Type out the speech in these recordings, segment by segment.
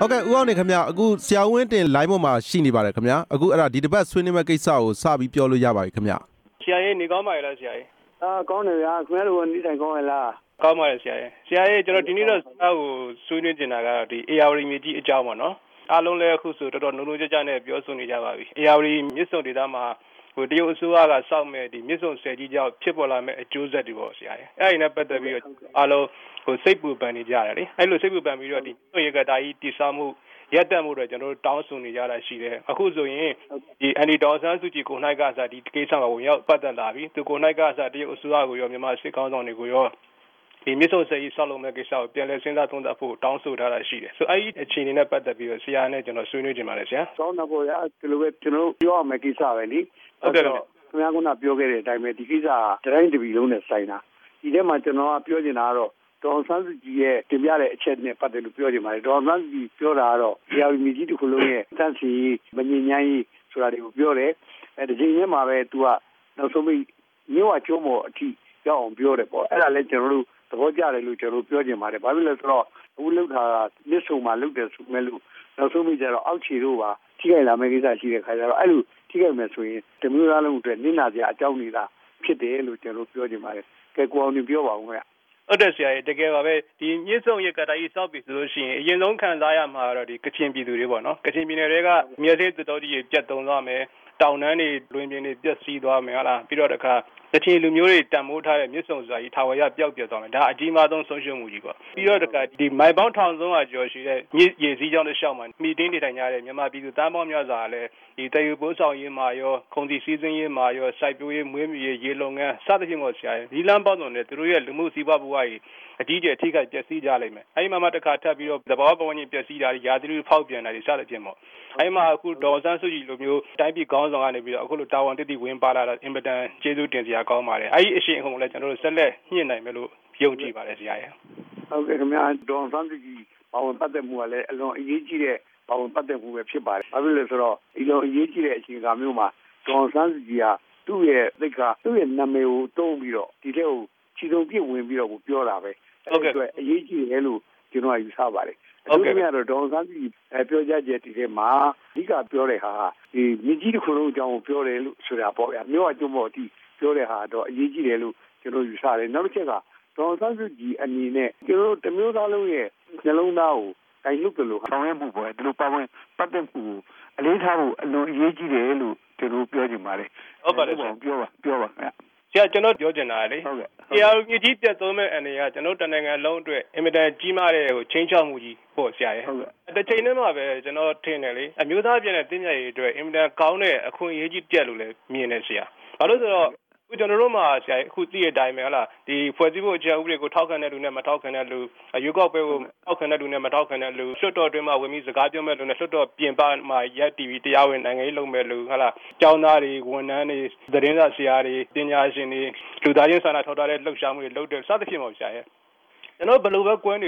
ဟုတ်ကဲ့ဦးအောင်နေခင်ဗျအခုဆရာဝင်းတင် line ပေါ်မှာရှိနေပါတယ်ခင်ဗျအခုအဲ့ဒါဒီတစ်ပတ်ဆွေးနွေးမဲ့ကိစ္စကိုစပြီးပြောလို့ရပါပြီခင်ဗျဆရာကြီးနေကောင်းပါရဲ့လားဆရာကြီးကောင်းတယ်ဗျာခင်ဗျားတို့နေ့တိုင်းကောင်းရဲ့လားကောင်းပါရဲ့ဆရာကြီးကျွန်တော်ဒီနေ့တော့ဆွေးနွေးနေတာကဒီ AR မြေကြီးအကြောင်းပါနော်အားလုံးလည်းအခုဆိုတော်တော်လုံးလုံးကြကြနဲ့ပြောဆိုနေကြပါပြီ AR မြစ်ဆုံဒေသမှာတရုတ်အစိုးရကစောက်မဲ့ဒီမြစ်ဆုံဆယ်ကြီးကြောင့်ဖြစ်ပေါ်လာမဲ့အကျိုးဆက်တွေပေါ့ဆရာကြီးအဲ့ဒီနဲ့ပတ်သက်ပြီးတော့အားလုံးစိတ်ပူပန်နေကြရတယ်လေအဲ့လိုစိတ်ပူပန်ပြီးတော့ဒီရေကတာကြီးတိဆောက်မှုရက်တက်မှုတွေကျွန်တော်တို့တောင်းဆိုနေကြတာရှိတယ်အခုဆိုရင်ဒီအန်ဒီဒေါ်ဆန်းစုကြည်ကိုနိုင်ကစားဒီကိစ္စမှာဝင်ရောက်ပတ်သက်လာပြီသူကိုနိုင်ကစားတရုတ်အစိုးရကိုရောမြန်မာစစ်ကောင်ဆောင်တွေကိုရောဒီမြစ်ဆုံဆယ်ကြီးဆောက်လုပ်မဲ့ကိစ္စကိုပြန်လည်စဉ်းစားသုံးသပ်ဖို့တောင်းဆိုထားတာရှိတယ်ဆိုအဲ့ဒီအခြေအနေနဲ့ပတ်သက်ပြီးတော့ဆရာနဲ့ကျွန်တော်ဆွေးနွေးကြပါမယ်ဆရာဆောင်းတော့ဗျာဒီလိုပဲကျွန်တော်ပြောရမယ့်ကိစ္စပဲလေဟုတ်ကဲ့ခင်ဗျာကပြောခဲ့တဲ့အတိုင်းပဲဒီကိစ္စကတိုင်းတပီလုံးနဲ့ဆိုင်တာဒီထဲမှာကျွန်တော်ကပြောချင်တာကတော့ဒေါ်ဆန်းစုကြည်ရဲ့တင်ပြတဲ့အချက်နဲ့ပတ်သက်လို့ပြောချင်ပါတယ်ဒေါ်ဆန်းစုကြည်ပြောတာကတော့တရားဝင်ကြီးတစ်ခုလုံးရဲ့တန့်စီမငြိမ်းချမ်းရေးဆိုတာတွေကိုပြောတယ်ဒီချိန်ထဲမှာပဲသူကနောက်ဆုံးပြီးမြို့ဝကျုံးပေါ်အထိရောက်အောင်ပြောတယ်ပေါ့အဲ့ဒါလည်းကျွန်တော်တို့သဘောကျတယ်လို့ကျွန်တော်ပြောချင်ပါတယ်ဘာဖြစ်လဲဆိုတော့အခုလောက်တာမြစ်ဆုံမှာလောက်တယ်ဆိုမဲ့လို့နောက်ဆုံးပြီးကျတော့အောက်ခြေတို့ပါထိခိုက်လာမယ့်ကိစ္စရှိတဲ့ခါကျတော့အဲ့လိုထိခိုက်မယ်ဆိုရင်တမျိုးသားလုံးအတွက်နင့်နာစရာအကြောင်းနေတာဖြစ်တယ်လို့ကျွန်တော်ပြောချင်ပါတယ်ကဲကိုအောင်ပြောပါဦးခင်ဗျဟုတ်တယ်ဆရာကြီးတကယ်ပါပဲဒီမြစ်ဆုံရကတာကြီးစောက်ပြီဆိုလို့ရှိရင်အရင်ဆုံးခံစားရမှာတော့ဒီကချင်ပြည်သူတွေပေါ့နော်ကချင်ပြည်နယ်တွေကမြေသေးတူတော်ကြီးပြတ်တုံသွားမယ်တောင်တန်းတွေလွင်ပြင်တွေပြက်စီးသွားမယ်ဟုတ်လားပြီးတော့တခါတချင်လူမျိုးတွေတန်မိုးထားတဲ့မြစ်ဆုံစာကြီးထာဝရပျောက်ပြတ်သွားမယ်ဒါအကြီးမားဆုံးဆုံးရှုံးမှုကြီးပေါ့ပြီးတော့တခါဒီမိုင်ပေါင်း1300ကျော်ရှိတဲ့မြစ်ရေစီးကြောင်းတစ်လျှောက်မှာမိတင်းနေထိုင်ကြတဲ့မြန်မာပြည်သူတန်းပေါင်းများစွာလည်းဒီတယူပိုးဆောင်ရေးမှာရောခုံစီစည်းစိမ်ရေးမှာရောစိုက်ပျိုးရေးမွေးမြူရေးရေလုံငန်းစသဖြင့်ပေါ့ဆရာကြီးဒီလမ်းပေါင်းစုံနဲ့သူတို့ရဲ့လူမှုစီးပွားဘဝကြီးအကြီးကျယ်ထိခိုက်ပျက်စီးကြလိမ့်မယ်အဲဒီမှာတခါထပ်ပြီးတော့သဘောပေါင်းကြီးပျက်စီးတာရာသီဥတုဖောက်ပြန်တာတွေစသဖြင့်ပေါ့အဲဒီမှာအခုဒေါ်ဆန်းစုကြည်လိုမျိုးတိုင်းပြည်ခေါင်းဆောင်ကနေပြီးတော့အခုလိုတာဝန်တည်တည်ဝင်ပါလာတာအင်မတန်ကျေးဇူးတင်စရာကောင်းပါတယ်အဲဒီအရှိန်အဟုန်လည်းကျွန်တော်တို့ဆက်လက်ညှင့်နိုင်မယ်လို့ယုံကြည်ပါတယ်ဆရာရဲ့ဟုတ်ကဲ့ခင်ဗျာဒေါ်ဆန်းစုကြည်ပါဝင်ပတ်သက်မှုကလည်းအလွန်အရေးကြီးတဲ့ပါဝင်ပတ်သက်မှုပဲဖြစ်ပါတယ်ဘာဖြစ်လဲဆိုတော့ဒီလိုအရေးကြီးတဲ့အချိန်အခါမျိုးမှာဒေါ်ဆန်းစုကြည်ကသူ့ရဲ့သိက္ခာသူ့ရဲ့နာမည်ကိုတုံးပြီးတော့ဒီတဲ့ကိုခြေစုံပြစ်ဝင်ပြီးတော့ပြောတာပဲဟုတ်ကဲ့အရေးကြီးတယ်လို့ကျွန်တော်ယူဆပါတယ်ဟုတ်ကဲ့တော့ဒေါ်ဆန်းစုကြည်ပြောကြချက်ဒီထဲမှာအဓိကပြောတဲ့ဟာဒီမြကြီးတစ်ခုလုံးအကြောင်းကိုပြောတယ်လို့ဆိုတာပေါ့ဗျာမြို့အကျုံးပေါ်အထိပြောတဲ့ဟာတော့အရေးကြီးတယ်လို့ကျွန်တော်ယူဆတယ်နောက်တစ်ချက်ကဒေါ်ဆန်းစုကြည်အနေနဲ့ကျွန်တော်တမျိုးသားလုံးရဲ့နှလုံးသားကိုတိုင်လုတ်တယ်လို့ဆောင်ရွက်မှုပေါ်ဒီလိုပါဝင်ပတ်သက်မှုအလေးထားဖို့အလွန်အရေးကြီးတယ်လို့ကျွန်တော်ပြောချင်ပါတယ်ဟုတ်ပါတယ်ပြောပါခင်ဗျဆရာကျွန်တော်ပြောချင်တာလေတရားမြကြီးပြတ်သုံးမဲ့အနေကကျွန်တော်တနိုင်ငံလုံးအတွက်အင်မတန်ကြီးမားတဲ့ချင်းချောက်မှုကြီးပေါ့ဆရာရဲ့တစ်ချိန်တည်းမှာပဲကျွန်တော်ထင်တယ်လေအမျိုးသားပြည်နယ်တည်မြဲရေးအတွက်အင်မတန်ကောင်းတဲ့အခွင့်အရေးကြီးပြတ်လို့လည်းမြင်နေဆရာဘာလို့ဆိုတော့အခုကျွန်တော်တို့မှာဆရာအခုသိတဲ့အတိုင်းပဲဟုတ်လားဒီဖွဲ့စည်းဖို့အခြေဥပဒေကိုထောက်ခံတဲ့လူနဲ့မထောက်ခံတဲ့လူရွေးကောက်ပွဲကိုထောက်ခံတဲ့လူနဲ့မထောက်ခံတဲ့လူလွှတ်တော်တွင်းမှာဝင်ပြီးစကားပြောမဲ့လူနဲ့လွှတ်တော်ပြင်ပမှာရက်တီဗီတရားဝင်နိုင်ငံရေးလုပ်မဲ့လူဟုတ်လားကျောင်းသားတွေဝန်ထမ်းတွေသတင်းစာဆရာတွေပညာရှင်တွေလူသားချင်းစာနာထောက်ထားတဲ့လှုပ်ရှားမှုတွေလုပ်တယ်စသဖြင့်ပေါ့ဆရာရဲ့ကျွန်တော်ဘယ်လိုပဲကွဲနေ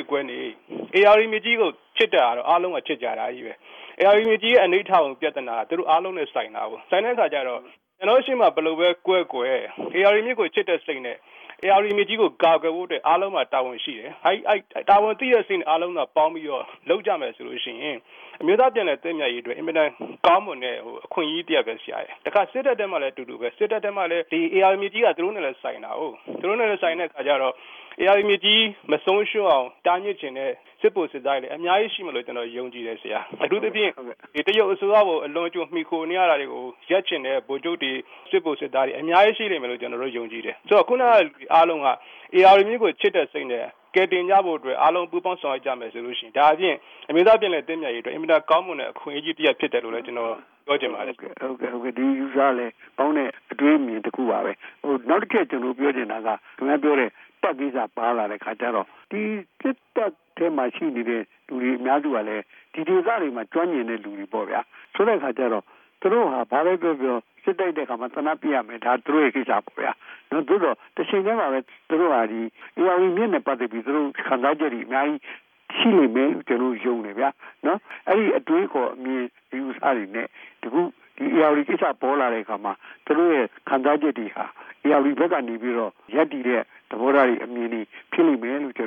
AR မြကြီးကိုချစ်တာတော့အားလုံးကချစ်ကြတာကြီးပဲ AR မြကြီးရဲ့အနိဋ္ဌာဝန်ပြဿနာသူတို့အားလုံးနဲ့ဆိုင်တာပေါ့ဆိုင်တဲ့အခါကျတော့ကျွန်တော်ရှိမှဘယ်လိုပဲကွဲAR မြစ်ကိုချစ်တဲ့စိတ်နဲ့ AR မြစ်ကြီးကိုကာကွယ်ဖို့အတွက်အားလုံးမှာတာဝန်ရှိတယ်အဲတာဝန်သိတဲ့စိတ်နဲ့အားလုံးကပေါင်းပြီးတော့လုပ်ကြမယ်ဆိုလို့ရှိရင်အမျိုးသားပြည်နယ်တည်မြဲရေးအတွက်အင်မတန်ကောင်းမွန်တဲ့အခွင့်အရေးတစ်ရပ်ပဲဆရာရဲ့တခါစစ်တပ်တက်မှလည်းအတူတူပဲစစ်တပ်တက်မှလည်းဒီ AR မြစ်ကြီးကသူတို့နဲ့လည်းဆိုင်တာဟုတ်သူတို့နဲ့လည်းဆိုင်တဲ့အခါကျတော့AR မြစ်ကြီးမဆုံးရှုံးအောင်တားမြစ်ခြင်းနဲ့စစ်ဖို့စစ်သားတွေအများကြီးရှိမလို့ကျွန်တော်ယုံကြည်တယ်ဆရာအထူးသဖြင့်ဒီတရုတ်အစိုးရကိုအလွန်ကျူးမှီခိုနေရတာတွေကိုရက်ချင်တဲ့ဗိုလ်ချုပ်တွေစစ်ဖို့စစ်သားတွေအများကြီးရှိနေမယ်လို့ကျွန်တော်တို့ယုံကြည်တယ်ဆိုတော့ခုနကအားလုံးက AR မြစ်ကိုချစ်တဲ့စိတ်နဲ့ကဲတင်ကြဖို့အတွက်အားလုံးပူးပေါင်းဆောင်ရွက်ကြမယ်ဆိုလို့ရှိရင်ဒါအပြင်အမျိုးသားပြည်နယ်တည်မြဲရေးအတွက်အင်မတန်ကောင်းမွန်တဲ့အခွင့်အရေးတစ်ရပ်ဖြစ်တယ်လို့လည်းကျွန်တော်ပြောချင်ပါတယ်ဟုတ်ကဲ့ဒီ user လည်းပေါင်းတဲ့အတွေးအမြင်တစ်ခုပါပဲနောက်တစ်ချက်ကျွန်တော်ပြောချင်တာကခင်ဗျားပြောတဲ့တက်ကိစ္စပါလာတဲ့ခါကျတော့ဒီစစ်တပ်ထဲမှာရှိနေတဲ့လူတွေအများစုကလည်းဒီဒေသတွေမှာကျွမ်းကျင်တဲ့လူတွေပေါ့ဗျာဆိုတဲ့ခါကျတော့သူတို့ဟာဘာပဲပြောစစ်တိုက်တဲ့ခါမှာသနာပြရမယ်ဒါသူတို့ရဲ့ကိစ္စပေါ့ဗျာနော်သူတို့တချိန်တည်းမှာပဲသူတို့ဟာဒီ AR မြစ်နဲ့ပတ်သက်ပြီးသူတို့ခံစားချက်တွေအများကြီးရှိနေမယ်ကျွန်တော်ယုံနေဗျာနော်အဲ့ဒီအတွေးခေါ်အမြင်ဒီဥစားတွေနဲ့တကူဒီ AR ကိစ္စပေါ်လာတဲ့အခါမှာသူတို့ရဲ့ခံစားချက်တွေဟာ AR ဘက်ကနေပြီးတော့ရက်တည်တဲ့သဘောထားတွေအမြင်တွေဖြစ်လိမ့်မယ်လို့ကျွန်တော်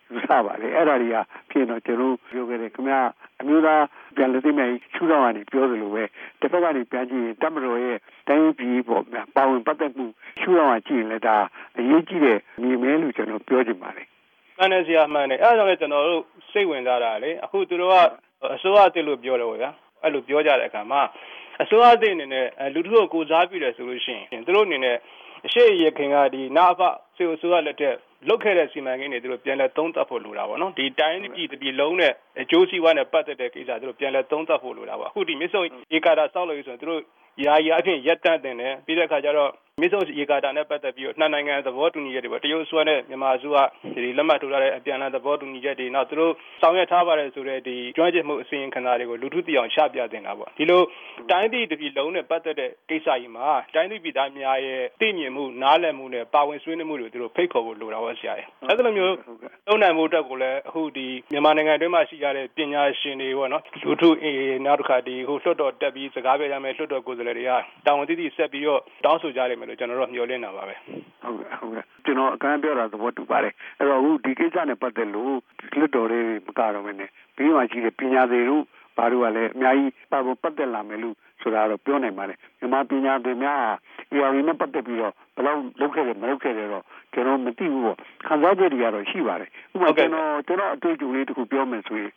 ယူဆပါတယ်အဲ့ဒါတွေကဖြစ်တော့ကျွန်တော်ပြောခဲ့တယ်ခင်ဗျာအမျိုးသားပြန်လက်သိမ်းများချူတော်ကနေပြောသလိုပဲတစ်ဖက်ကနေပြန်ကြည့်ရင်တမတော်ရဲ့တိုင်းပြည်ပေါ့ပါဝင်ပတ်သက်မှုချူတော်ကကြည့်ရင်လည်းဒါအရေးကြီးတဲ့ညီမဲလို့ကျွန်တော်ပြောချင်ပါတယ်မှန်တယ်ဆရာမှန်တယ်အဲ့ဒါကြောင့်လည်းကျွန်တော်တို့စိတ်ဝင်စားတာလေအခုသူတို့ကအစိုးရအသစ်လို့ပြောတယ်ဗျာအဲ့လိုပြောကြတဲ့အခါမှာအစိုးရအသစ်အနေနဲ့လူထုကိုကိုစားပြုတယ်ဆိုလို့ရှိရင်သူတို့အနေနဲ့အရှိရခင်ကဒီနာအဖစေအစိုးရလက်ထက်လုတ်ခဲ့တဲ့စီမံကိန်းတွေသူတို့ပြန်လဲသုံးသပ်ဖို့လိုတာပေါ့နော်ဒီတိုင်းပြည်လုံးနဲ့အကျိုးစီးပွားနဲ့ပတ်သက်တဲ့ကိစ္စသူတို့ပြန်လဲသုံးသပ်ဖို့လိုတာပေါ့အခုဒီမြစ်ဆုံဧကာတာစောက်လို့ဆိုရင်သူတို့ယာယီအဖြစ်ရက်တန့်တင်တယ်ပြီးတဲ့အခါကျတော့မြစ်ဆုံဧကာတာနဲ့ပတ်သက်ပြီးတော့နှစ်နိုင်ငံသဘောတူညီချက်တွေပေါ့တရုတ်အစိုးရနဲ့မြန်မာအစိုးရဒီလက်မှတ်ထိုးထားတဲ့အပြန်အလှန်သဘောတူညီချက်တွေနောက်သူတို့ဆောင်ရွက်ထားပါတယ်ဆိုတဲ့ဒီကျွမ်းကျင်မှုအစီရင်ခံစာတွေကိုလူထုသိအောင်ချပြတင်တာပေါ့ဒီလိုတိုင်းပြည်လုံးနဲ့ပတ်သက်တဲ့ကိစ္စကြီးမှာတိုင်းပြည်သားများရဲ့သိမြင်မှုနားလည်မှုနဲ့ပါဝင်ဆွေးနွေးမှုတွေသူတို့ဖိတ်ခေါ်ဖို့လိုတာပေါ့ဆရာရဲ့အဲ့လိုမျိုးသုံးနိုင်မှုအတွက်ကိုလည်းအခုဒီမြန်မာနိုင်ငံတွင်းမှာရှိကြတဲ့ပညာရှင်တွေပေါ့နော်လူထုနောက်တစ်ခါဒီဟိုလွှတ်တော်တက်ပြီးစကားပြောကြမယ်လွှတ်တော်ကိုယ်စားလှယ်တွေကတာဝန်သိသိဆက်ပြီးတော့တောင်းဆိုကြလိမ့်မယ်လို့ကျွန်တော်တို့မျှော်လင့်တာပါပဲဟုတ်ကဲ့ကျွန်တော်အကန့်ပြောတာသဘောတူပါတယ်အဲ့တော့အခုဒီကိစ္စနဲ့ပတ်သက်လို့လွှတ်တော်တွေမကတော့မင်းနဲ့ပြီးမှရှိတဲ့ပညာတွေတို့ဘာလို့ကလည်းအများကြီးပတ်သက်လာမယ်လို့ဆိုတာတော့ပြောနိုင်ပါတယ်မြန်မာပညာတွေများဒီအရင်နဲ့ပတ်သက်ပြီးတော့ဘယ်လောက်လုပ်ခဲ့တယ်မလုပ်ခဲ့တယ်တော့ကျွန်တော်မသိဘူးပေါ့ခံစားချက်တွေကတော့ရှိပါတယ်ဥပမာကျွန်တော်အတွေ့အကြုံလေးတစ်ခုပြောမယ်ဆိုရင်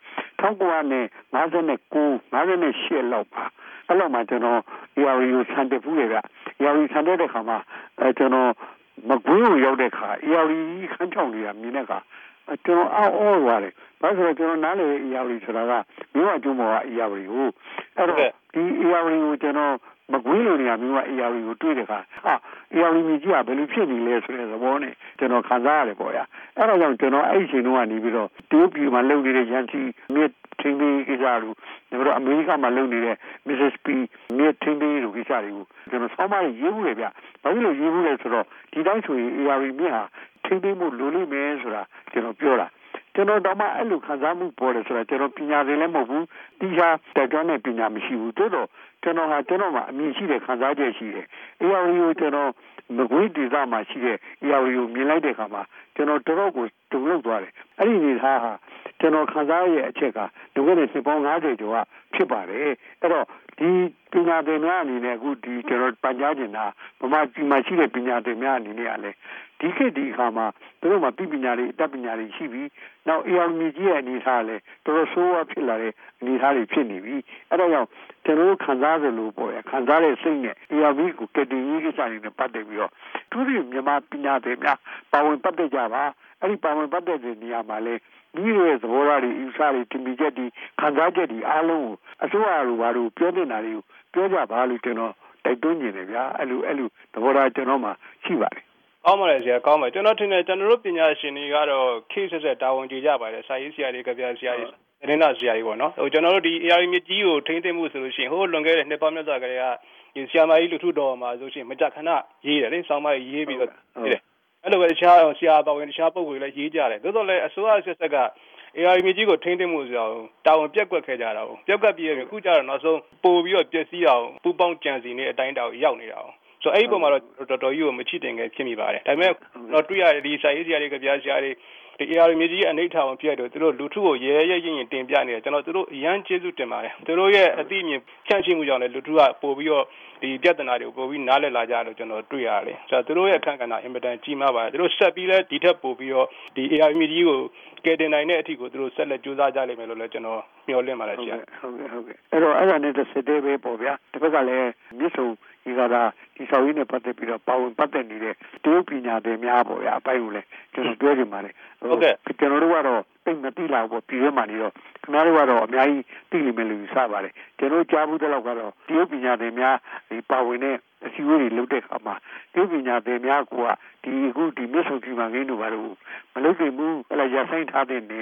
1959-58လောက်ပါအဲ့လောက်မှကျွန်တော်ဒီအရင်ကိုဆန်တက်ဖူးတယ်ဗျဒီအရင်ဆန်တက်တဲ့ခါမှာကျွန်တော်မကွေးကိုရောက်တဲ့ခါဒီအရင်ခန်းချောင်းတွေကမြင်တဲ့ခါကျွန်တော်အော်သွားတယ်ဘာလို့ဆိုတော့ကျွန်တော်နားလေအရာကြီးဆိုတာကမြို့အကျုံးပေါ်ကအရာကြီးကိုအဲ့တော့ဒီအရာကြီးကိုကျွန်တော်မကွေးလိုနေရမြို့အရာကြီးကိုတွေ့တဲ့အခါအရာကြီးကြီးကဘယ်လိုဖြစ်နေလဲဆိုတဲ့သဘောနဲ့ကျွန်တော်ခံစားရတယ်ပေါ့ဗျာအဲ့ဒါကြောင့်ကျွန်တော်အဲ့ဒီချိန်တုန်းကနေပြီးတော့တူပီမှာလုပ်နေတဲ့ရန်စီမြစ်ထင်းပြီးကြလို့ကျွန်တော်အမေရိကမှာလုပ်နေတဲ့ Mississippi မြစ်ထင်းပြီးလိုကိစ္စတွေကိုကျွန်တော်ဆောင်းမရေးဘူးလေဗျဘာလို့ရေးဘူးလဲဆိုတော့ဒီတိုင်းဆိုရင်အရာကြီးမြစ်ဟာထင်းပြီးမှုလိုလိမ့်မယ်ဆိုတာကျွန်တော်ပြောတာကျွန်တော်တော့မှအဲ့လိုခံစားမှုပေါ်တယ်ဆိုတာကျွန်တော်ပညာသင်လည်းမဟုတ်ဘူးတီးခြားတက်ကြွတဲ့ပညာမရှိဘူးတိုးတော့ကျွန်တော်မှာအမြင်ရှိတဲ့ခံစားချက်ရှိတယ်အရာကိုကျွန်တော်မကွေးဒေသမှာရှိတဲ့အရာကိုမြင်လိုက်တဲ့အခါမှာကျွန်တော်တော်ကိုတုန်လှုပ်သွားတယ်အဲ့ဒီနေသားဟာကျွန်တော်ခံစားရဲ့အချက်ကဒီကနေ့စပေါင်း90ကျော်ကဖြစ်ပါတယ်အဲ့တော့ဒီပညာသင်များအနေနဲ့အခုဒီကျွန်တော်ပညာကျင်တာဗမာပြည်မှာရှိတဲ့ပညာသင်များအနေနဲ့ကလည်းဒီခေတ်ဒီအခါမှာတို့မှာပညာတွေအတတ်ပညာတွေရှိပြီးနောက်အရာမြကြီးရဲ့အနေအထားလည်းတော်ဆိုးဝါးဖြစ်လာတဲ့အနေအထားတွေဖြစ်နေပြီအဲ့ဒါကြောင့်ကျွန်တော်ခံစားရလို့ပေါ့ရခံစားတဲ့စိတ်နဲ့အရာမြကိုကတိကြီးကိစ္စတွေနဲ့ပတ်သက်ပြီးတော့သူတို့မြန်မာပညာတွေများပါဝင်ပတ်သက်ကြပါအဲ့ဒီပါဝင်ပတ်သက်တဲ့နေရာမှာလေဒီရဲ့သဘောထားတွေဥစားတွေတင်ပြချက်တွေခံစားချက်တွေအားလုံးကိုအစိုးရတို့ဘာလို့ပြောနေတာတွေကိုပြောကြပါလို့ကျွန်တော်တိုက်တွန်းနေတယ်ဗျာအဲ့လိုသဘောထားကျွန်တော်မှရှိပါတယ်ကောင်းပါလေဆရာကောင်းပါကျွန်တော်ထင်တယ်ကျွန်တော်တို့ပညာရှင်တွေကတော့ခေတ်ဆက်တာဝန်ကြကြပါတယ်စာရေးဆရာတွေကဗျာဆရာတွေသတင်းစာဆရာတွေပေါ့နော်ဟိုကျွန်တော်တို့ဒီ AR မြကြီးကိုထိန်းသိမ်းမှုဆိုလို့ရှိရင်ဟိုလွန်ခဲ့တဲ့နှစ်ပေါင်းများစွာကတည်းကဒီဆရာမကြီးလူထုတော်မှာဆိုရှင်မကြခဏရေးတယ်လေဆောင်းမရေးပြီးတော့တယ်အဲ့လိုပဲတခြားဆရာပါဝင်တခြားပုဂ္ဂိုလ်တွေလည်းရေးကြတယ်သို့တော်လည်းအစိုးရဆက်ဆက်က AR မြကြီးကိုထိန်းသိမ်းမှုဆိုတာတာဝန်ပြက်ကွက်ခဲ့ကြတာ။ပြက်ကွက်ပြီးရင်အခုကျတော့နောက်ဆုံးပို့ပြီးတော့ပျက်စီးအောင်ပူပေါင်းကြံစီနေအတိုင်းတောင်ရောက်နေတာ။ဆိုအဲ့ဒီပုံမှာတော့တော်တော်ကြီးကိုမချစ်တင်ခဲ့ဖြစ်မိပါတယ်။ဒါပေမဲ့တော့တွေ့ရတယ်ဒီစာရေးဆရာတွေကပြဆရာတွေဒီ AR မြကြီးအနိဋ္ဌာဝန်ပြတ်တော့သူတို့လူထုကိုရဲရဲရင်တင်ပြနေတယ်ကျွန်တော်တို့အရန်ကျေးဇူးတင်ပါတယ်။သူတို့ရဲ့အသိဉာဏ်ဖြန့်ချိမှုကြောင့်လည်းလူထုကပို့ပြီးတော့ဒီပြဿနာတွေကိုပို့ပြီးနားလည်လာကြလို့ကျွန်တော်တွေ့ရတယ်။ဆိုတော့သူတို့ရဲ့အခန့်ကဏ္ဍအင်မတန်ကြီးမားပါတယ်။သူတို့ဆက်ပြီးလဲဒီထက်ပို့ပြီးတော့ဒီ AR မြကြီးကိုကဲတင်နိုင်တဲ့အထိကိုသူတို့ဆက်လက်ကြိုးစားကြလိမ့်မယ်လို့လည်းကျွန်တော်မျှော်လင့်ပါတယ်ဆရာဟုတ်ကဲ့အဲ့တော့အဲ့ဒါနဲ့တစ်dayပဲပေါ့ဗျာတစ်ဖက်ကလည်းမြစ်ဆုံဒီကရာဒီဆောက်ရင်းနဲ့ပတ်သက်ပြီးတော့ပါဝင်ပတ်သက်နေတဲ့တရုတ်ပညာတွေများပေါ့ဗျာအပိုင်းကိုလည်းကျွန်တော်ပြောချင်ပါတယ်ဟုတ်ကဲ့ကျွန်တော်တို့ကတော့သိမသိလာဘူးပြည်ထဲမှာနေတော့ခင်ဗျားတို့ကတော့အများကြီးသိလိမ့်မယ်လို့ယူဆပါတယ်ကျွန်တော်ကြားဘူးတဲ့လောက်ကတော့တရုတ်ပညာတွေများဒီပါဝင်တဲ့အစည်းအဝေးတွေလုပ်တဲ့အခါမှာတရုတ်ပညာတွေများကဒီအခုဒီမြစ်ဆုံစီမံကိန်းတို့ဘာလို့မလုပ်နိုင်ဘူးအဲ့ဒါရဆိုင်ထားတဲ့နေပ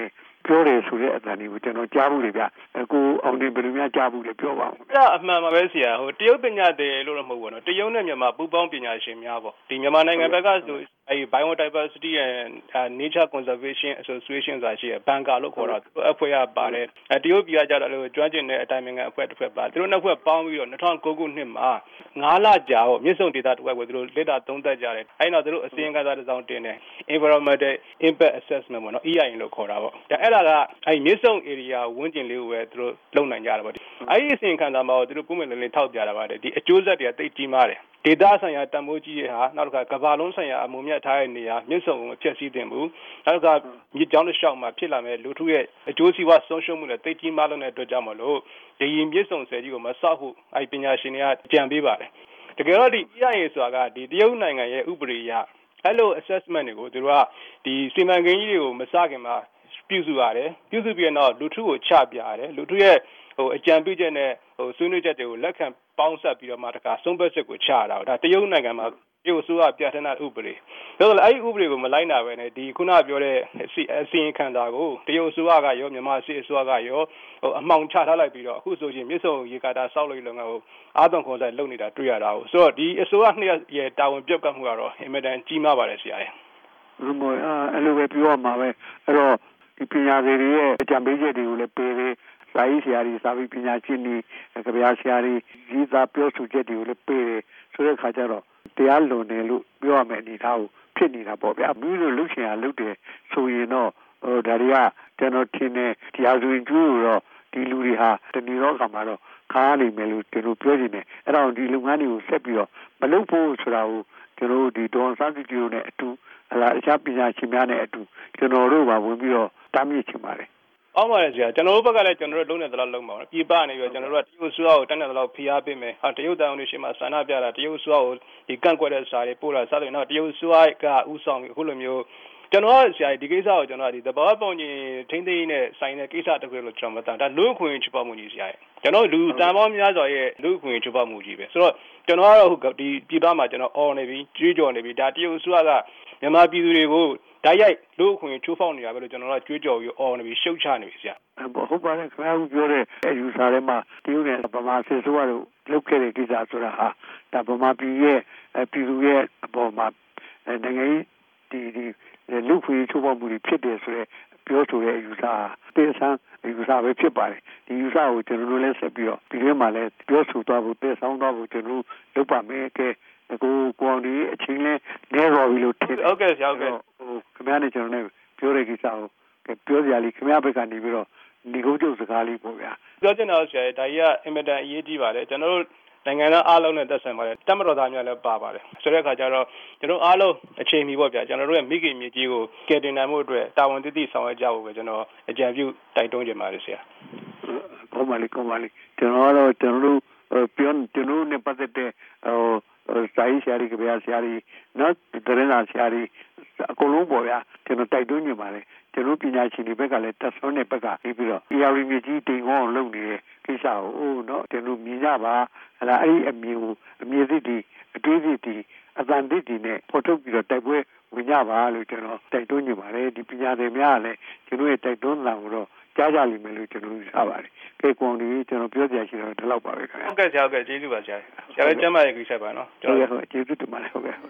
ပြောတယ်ဆိုတဲ့အတန်တွေကိုကျွန်တော်ကြားဘူးလေဗျကိုအောင်တင်ဘယ်လိုများကြားဘူးလဲပြောပါဦးအဲ့ဒါအမှန်ပါပဲဆရာတရုတ်ပညာသည်လို့တော့မဟုတ်ဘူးနော်တရုတ်နဲ့မြန်မာပူးပေါင်းပညာရှင်များပေါ့ဒီမြန်မာနိုင်ငံဘက်ကဆိုBiodiversity and Nature Conservation Association ဆိုတာရှိတယ်ဘန်ကာလို့ခေါ်တာသူအဖွဲ့ရပါတယ်တရုတ်ပြည်ကကြတော့ကျွမ်းကျင်တဲ့အတိုင်းအမြံအဖွဲ့တစ်ဖွဲ့ပါသူတို့နှစ်ဖွဲ့ပေါင်းပြီးတော့2009ခုနှစ်မှာ9လကြာဟိုမြစ်ဆုံဒေသတစ်ဝက်ကိုသူတို့လက်တာသုံးသပ်ကြတယ်အဲ့တော့သူတို့အစီရင်ခံစာတစ်စောင်တင်တယ် Environmental Impact Assessment ပေါ့နော် EIA လို့ခေါ်တာပေါ့အဲ့ဒါကအဲ့မြစ်ဆုံ area ဝန်းကျင်လေးကိုပဲသူတို့လုံနိုင်ကြတာပေါ့အဲ့ဒီအစီရင်ခံစာမှာသူတို့ပုံမှန်လေးထောက်ပြတာပါတယ်ဒီအကျိုးဆက်တွေကသိကြီးမားတယ်ဒေသဆိုင်ရာတန်ဖိုးကြီးတွေဟာနောက်တစ်ခါကမ္ဘာလုံးဆိုင်ရာအမှုမြတ်ထားတဲ့နေရာမြစ်ဆုံကိုဖျက်ဆီးတင်မှုနောက်တစ်ခါမြစ်ကြောင်းတစ်လျှောက်မှာဖြစ်လာမဲ့လူထုရဲ့အကျိုးစီးပွားဆုံးရှုံးမှုနဲ့သိကြီးမားတဲ့အတွက်ကြောင့်မလို့ဒီမြစ်ဆုံဆယ်ကြီးကိုမဆောက်ဖို့အဲ့ပညာရှင်တွေကကြံပေးပါတယ်တကယ်တော့ဒီ EIA ဆိုတာကဒီတရုတ်နိုင်ငံရဲ့ဥပဒေအရအဲ့လို assessment တွေကိုသူတို့ကဒီစီမံကိန်းကြီးတွေကိုမစခင်မှာပြုစုရတယ်ပြုစုပြီးတော့လူထုကိုချပြရတယ်လူထုရဲ့အကြံပြုချက်နဲ့ဆွေးနွေးချက်တွေကိုလက်ခံပေါင်းစပ်ပြီးတော့မှတခါဆုံးဖြတ်ချက်ကိုချရတာဒါတရုတ်နိုင်ငံမှာတရုတ်ဆိုကပြဋ္ဌာန်းဥပဒေဒါဆိုလည်းအဲ့ဒီဥပဒေကိုမလိုက်နာပဲနဲ့ဒီခုနပြောတဲ့အစီရင်ခံစာကိုတရုတ်ဆိုကရောမြန်မာစစ်အစိုးရကရောအမှောင်ချထားလိုက်ပြီးတော့အခုဆိုရင်မြစ်ဆုံရေကာတာဆောက်လို့လုံငန်းကိုအာသွန်ခွန်ဆိုင်လုပ်နေတာတွေ့ရတာဆိုတော့ဒီအစိုးရနှစ်ရဲ့တာဝန်ပြုတ်ကမှုကတော့အင်မတန်ကြီးမားပါတယ်ဆရာရဲ့အဲ့လိုပဲပြောရမှာပဲအဲ့တော့ဒီပညာရှင်တွေရဲ့အကြံပေးချက်တွေကိုလည်းပေးတယ်စာရေးဆရာတွေစာပေပညာရှင်တွေကဗျာဆရာတွေရေးသားပြောဆိုချက်တွေကိုလည်းပေးတယ်ဆိုတဲ့အခါကျတော့တရားလွန်တယ်လို့ပြောရမယ်အနေထားကိုဖြစ်နေတာပေါ့ဗျာမျိုးလိုလှုပ်ရှင်ရလှုပ်တယ်ဆိုရင်တော့ဒါတွေကကျွန်တော်ထင်တယ်တရားစွင်ကျူးတော့ဒီလူတွေဟာတဏီရောကမှာတော့ခါနေမယ်လို့ကျွန်တော်ပြောနေတယ်အဲ့တော့ဒီလုပ်ငန်းတွေကိုဆက်ပြီးတော့မလုပ်ဖို့ဆိုတာကိုကျွန်တော်ဒီဒေါ်စန်းစုကြည်တို့နဲ့အတူအခြားပညာရှင်များနဲ့အတူကျွန်တော်တို့ပါဝင်ပြီးတော့တားမြစ်ချင်ပါတယ်အောင်ပါလေဆရာကျွန်တော်တို့ဘက်ကလည်းကျွန်တော်တို့လုံးနေသလောက်လုံးပါတော့ပြပနေပြီးကျွန်တော်တို့ကတရုတ်စုကိုတန်းတဲ့လောက်ဖိအားပေးမယ်ဟာတရုတ်တောင်တွေရှိမှဆန္ဒပြတာတရုတ်စုကိုဒီကန့်ကွက်တဲ့စာတွေပို့လာစားလို့တော့တရုတ်စုကဥဆောင်ပြီးအခုလိုမျိုးကျွန်တော်ဆရာဒီကိစ္စကိုကျွန်တော်ဒီသဘောပေါက်ရင်ထိမ့်သိမ်းနဲ့ဆိုင်တဲ့ကိစ္စတစ်ခုလို့ကျွန်တော်မတန်ဒါလူ့ခွင့်ချပောက်မှုကြီးဆရာကျွန်တော်လူတန်ပေါင်းများစွာရဲ့လူ့ခွင့်ချပောက်မှုကြီးပဲဆိုတော့ကျွန်တော်ကတော့ဒီပြည်ပမှာကျွန်တော်အော်နေပြီကြွေးကြော်နေပြီဒါတရုတ်စုကမြန်မာပြည်သူတွေကိုဓာတ်ရိုက်လူ့အခွင့်ချိုးဖောက်နေတာပဲလို့ကျွန်တော်တို့ကြွေးကြော်ပြီးအော်နေပြီးရှုတ်ချနေပြီဆရာဟုတ်ပါတယ်ခင်ဗျားပြောတဲ့အယူဆထဲမှာတရုတ်နဲ့ဗမာစစ်စိုးရတို့လုပ်ခဲ့တဲ့ကိစ္စဆိုတာဟာဒါဗမာပြည်ရဲ့ပြည်သူရဲ့အပေါ်မှာနိုင်ငံရေးဒီလူ့ခွင့်ချိုးဖောက်မှုတွေဖြစ်တယ်ဆိုတဲ့ပြောဆိုတဲ့အယူဆတင်းဆန်းအယူဆပဲဖြစ်ပါတယ်ဒီယူဆကိုကျွန်တော်တို့လည်းဆက်ပြီးတော့ဒီထဲမှာလည်းပြောဆိုသွားဖို့တင်းဆောင်သွားဖို့ကျွန်တော်လုပ်ပါမယ်ကဲကိုကောင်ဒီအချင်းလဲနေတော်ပြီလို့ထင်တယ်ဟုတ်ကဲ့ဆရာဟုတ်ကဲ့ခင်ဗျားနဲ့ကျွန်တော်လည်းပြောတဲ့ကိစ္စကိုပြောစရာလေးခင်ဗျားဘက်ကနေပြီးတော့ဒီကုန်းကျုပ်စကားလေးပေါ့ဗျာပြောချင်တာဆရာဒါကြီးကအင်မတန်အရေးကြီးပါတယ်ကျွန်တော်တို့နိုင်ငံသားအားလုံးနဲ့သက်ဆိုင်ပါတယ်တမတော်သားများလည်းပါပါတယ်ဆိုတဲ့အခါကျတော့ကျွန်တော်အားလုံးအချိန်မီပေါ့ဗျာကျွန်တော်တို့ရဲ့မိခင်မြေကြီးကိုကယ်တင်နိုင်မှုအတွက်တာဝန်သိသိဆောင်ရွက်ကြဖို့ပဲကျွန်တော်အကြံပြုတိုက်တွန်းချင်ပါတယ်ဆရာကောင်းပါလိကျွန်တော်တို့ပြောကျွန်တော်နဲ့ပတ်သက်တဲ့စာရေးဆရာတွေကဗျာဆရာတွေနော်တရင်သာဆရာတွေအကုန်လုံးပေါ့ဗျာကျွန်တော်တိုက်တွန်းနေပါတယ်ကျွန်တော်ပညာရှင်တွေဘက်ကလည်းတက်ဆွမ်းတဲ့ဘက်ကပြီးတော့ ERV မြေကြီးတင်ကောင်းလုပ်နေတဲ့ကိစ္စကိုနော်ကျွန်တော်မြင်ကြပါဟလာအဲ့ဒီအမြင်ကိုအမြင်စစ်တီအတွေးစစ်တီအသံစစ်တီနဲ့ဖော်ထုတ်ပြီးတော့တိုက်ပွဲဝင်ကြပါလို့ကျွန်တော်တိုက်တွန်းနေပါတယ်ဒီပညာရှင်များကလည်းကျွန်တော်ရဲ့တိုက်တွန်းတာကိုတော့ကြားကြလိမ့်မယ်လို့ကျွန်တော်ယူဆပါတယ်။ကေကွန်ဒီကျွန်တော်ပြောပြချင်တော့ဒီလောက်ပါပဲခင်ဗျာ။ဟုတ်ကဲ့ဆရာဟုတ်ကဲ့ကျေးဇူးပါဆရာ။ဆရာလည်းကျမ်းမာရေးကိစ္စပါနော်။ကျွန်တော်ကျေးဇူးတင်ပါတယ်ဟုတ်ကဲ့။